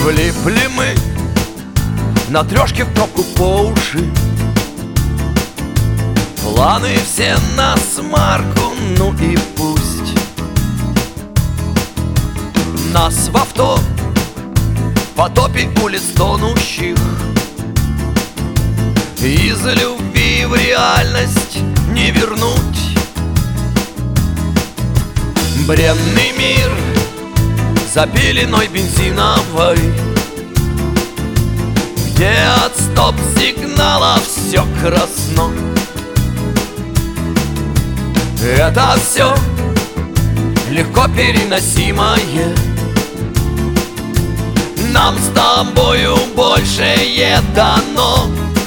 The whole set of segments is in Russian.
Влипли мы на трешке в пробку по уши. Планы все на смарку, ну и пусть. Нас в авто потопе улиц тонущих. Из любви в реальность не вернуть. Бренный мир за пеленой бензиновой, где от стоп-сигнала все красно. Это все легко переносимое. Нам с тобою большее дано.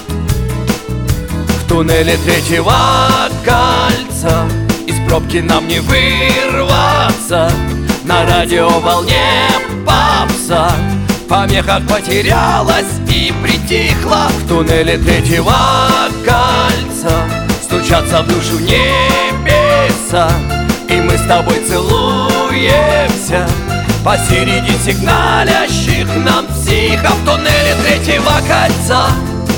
В туннеле третьего кольца из пробки нам не вырваться. На радиоволне попса в помехах потерялась и притихла. В туннеле третьего кольца стучатся в душу небеса, и мы с тобой целуемся посереди сигналящих нам психов. В туннеле третьего кольца.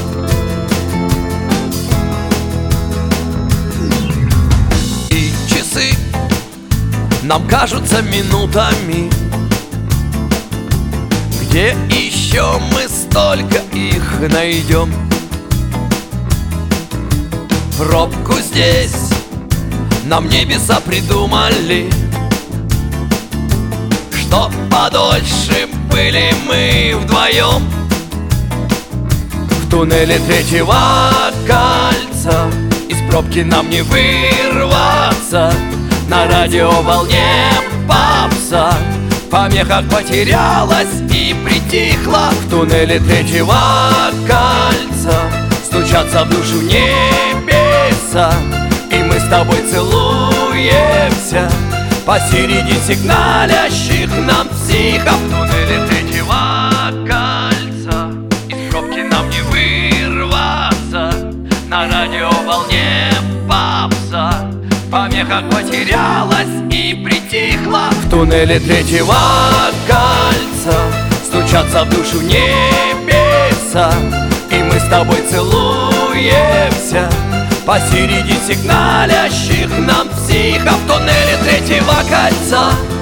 И часы нам кажутся минутами. Где еще мы столько их найдем? Пробку здесь нам небеса придумали, чтоб подольше были мы вдвоем. В туннеле третьего кольца из пробки нам не вырваться. На радиоволне попса в помехах потерялась и притихла. В туннеле третьего кольца стучатся в душу небеса, и мы с тобой целуемся посереди сигналящих нам психов. В туннеле третьего кольца из пробки нам не вырваться. На радиоволне попса в помехах потерялась и притихла. В туннеле третьего кольца стучатся в душу небеса, и мы с тобой целуемся посереди сигналящих нам психов. В туннеле третьего кольца.